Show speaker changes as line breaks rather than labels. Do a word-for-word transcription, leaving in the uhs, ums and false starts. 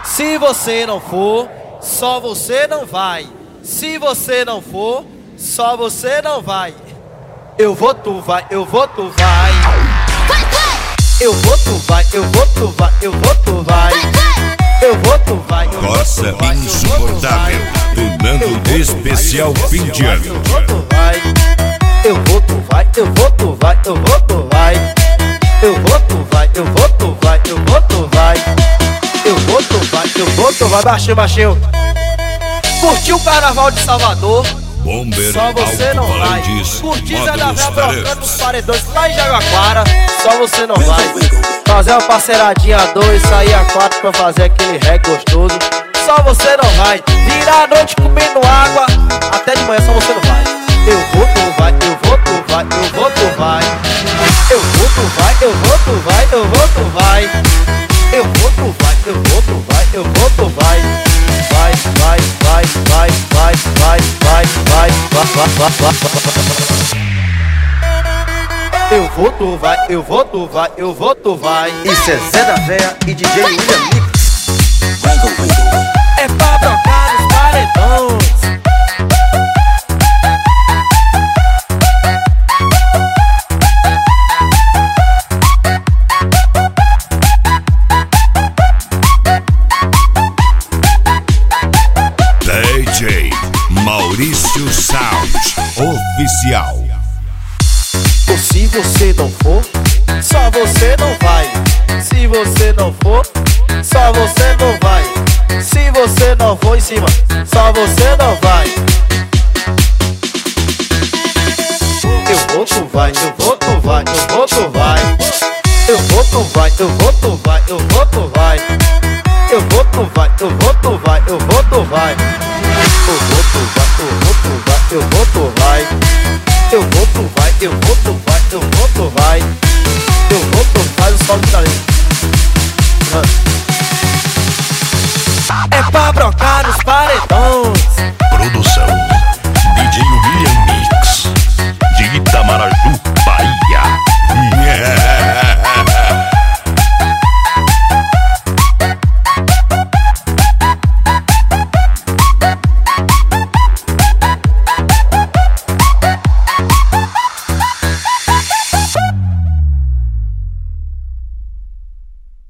Se você não for, só você não vai. Se você não for, só você não vai. Eu vou, tu vai, eu vou, tu vai. Eu vou, tu vai, eu vou, tu vai, eu vou, tu vai. Eu vou, tu vai, eu vou,
Coça
tu vai.
insuportável, do Nando Especial fim de ano.
Eu vou, tu vai. Eu vou, tu vai, eu vou, tu vai, eu vou, tu vai. Eu vou, tu vai, eu vou, tu vai, eu vou, tu vai. Eu vou, tu vai, eu vou, tu vai. Baixinho, baixinho. Curtiu o carnaval de Salvador?
Bomber
Só você não vai. Curtir Zé da Véia trocando os paredões lá em Jaguaquara. Só você não vai. Fazer uma parceiradinha a dois, sair a quatro pra fazer aquele reggae gostoso. Só você não vai. Virar a noite comendo água até de manhã, só você não vai. Eu vou, tu vai, eu vou, tu vai, eu vou, tu vai. Eu vou, tu vai, eu vou, tu vai, eu vou, tu vai. Eu vou, tu vai, eu vou, tu vai, eu vou, tu vai. Vai, vai, vai, vai, vai, vai, vai, vai, vai, vai, vai, vai. Eu vou, tu vai, eu vou, tu vai, eu vou, tu vai.
Isso é Zé da Véia e D J William Mix.
É pra brocar nos paredões.
D J Maurício Sound Oficial.
Ou se você não for, só você não vai. Se você não for, só você não vai. Se você não for em cima, só você não vai. Eu vou, tu vai, eu vou, tu vai, eu vou, tu vai. Eu vou, tu vai, eu vou, tu vai, eu vou, tu vai. Eu vou, tu vai, eu vou, tu vai, eu vou, tu vai. Eu vou, tu vai, eu vou, tu vai, eu vou, tu vai. Eu vou, tu vai, eu vou, tu vai, eu vou, tu vai. Eu vou, tu vai, o sol de talento. É pra brocar nos paredões.
Produção